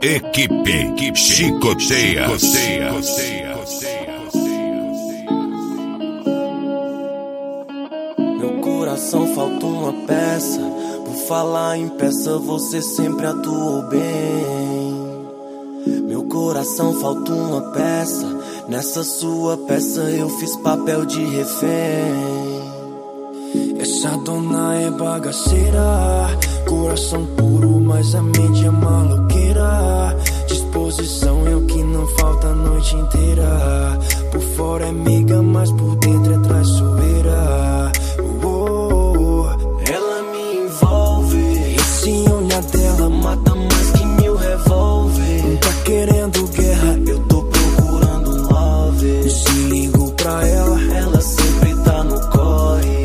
Equipe Chicoteia. Meu coração falta uma peça. Por falar em peça, você sempre atuou bem. Meu coração falta uma peça. Nessa sua peça eu fiz papel de refém. Essa dona é bagaceira, coração puro, mas a mente é maloqueira. Disposição é o que não falta a noite inteira. Por fora é meiga, mas por dentro é traiçoeira. Ela me envolve. Esse olhar dela mata mais que 1000 revólver. Não tá querendo guerra, eu tô procurando um love. Se ligo pra ela, ela sempre tá no corre.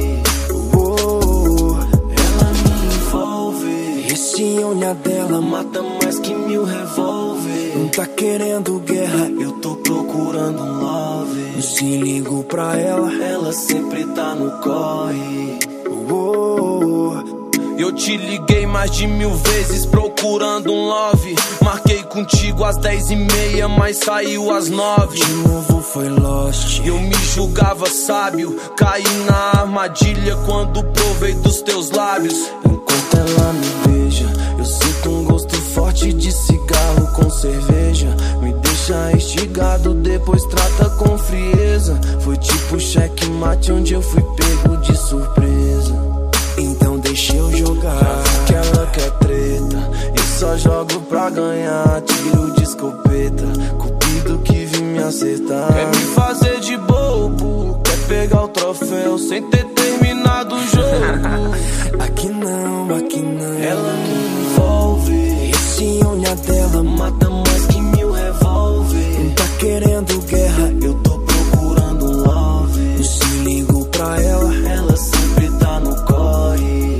Esse olhar dela mata mais que 1000 revólver. Não tá querendo guerra, eu tô procurando um love. Se ligo pra ela, ela sempre tá no corre. Eu te liguei mais de 1000 vezes procurando um love. Marquei contigo às 10h30, mas saiu às 9. De novo foi lost. Eu me julgava sábio, caí na armadilha quando provei dos teus lábios. Enquanto ela me beija, eu sinto um gosto forte de cigarro com cerveja. Me deixa instigado, depois trata com frieza. Foi tipo checkmate onde eu fui pego de surpresa. Então deixa eu jogar, que ela quer treta. Eu só jogo pra ganhar, tiro de escopeta. Cupido que vim me acertar. Quer me fazer de bobo, quer pegar o troféu sem ter terminado o jogo. Aqui não, aqui não. Ela me envolve. Esse olhar dela mata mais que 1000 revólver. Não tá querendo guerra, eu tô procurando um love. Se ligo pra ela, ela sempre tá no corre.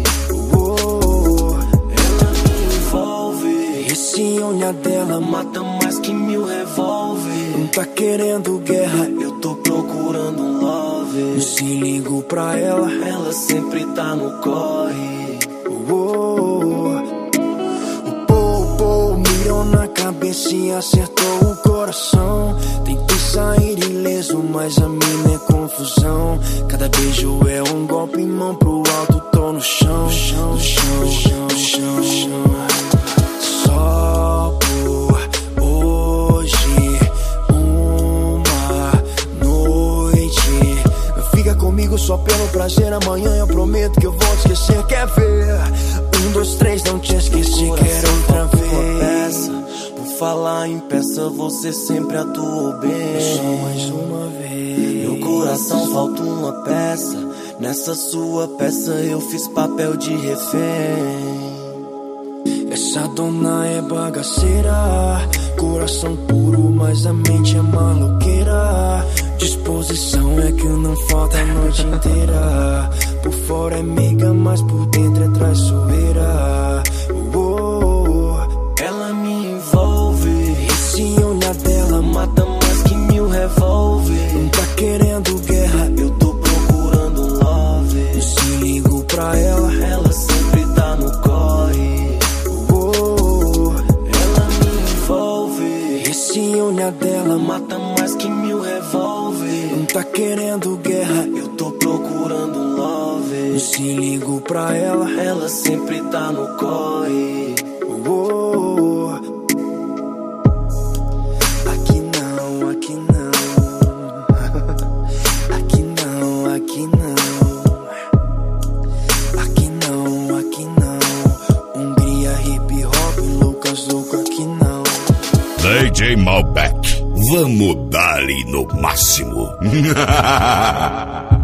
Ela me envolve. Esse olhar dela mata mais que 1000 revólver. Não tá querendo guerra, eu tô procurando um love. Se ligo pra ela, ela sempre tá no corre. O mirou na cabeça e acertou o coração. Tentei sair ileso, mas a mina é confusão. Cada beijo é um golpe, mão pro alto, tô no chão, no chão, no chão, no chão, no chão, no chão. Só por hoje, uma noite. Fica comigo só pelo prazer, amanhã eu prometo que eu vou te esquecer. Quer ver? 1, 2, 3, não te esqueci, quero outra vez. Por falar em peça, você sempre atuou bem. Só mais uma vez. Meu coração falta uma peça. Nessa sua peça eu fiz papel de refém. Essa dona é bagaceira, coração puro, mas a mente é maloqueira. Disposição é que não falta a noite inteira. Por fora é meiga, mas por dentro é traiçoeira. Ela me envolve. Esse olhar dela mata mais que 1000 revólver. Não tá querendo guerra, eu tô procurando um love. Se ligo pra ela, ela sempre tá no corre. Ela me envolve. Esse olhar dela mata mais que 1000 revólver. Não tá querendo guerra, eu tô procurando um love. Se ligo pra ela sempre tá no corre. Aqui não, aqui não. Aqui não, aqui não. Aqui não, aqui não. Hungria, hip hop, Lucas louco, aqui não. DJ Malbec, vamos dar-lhe no máximo.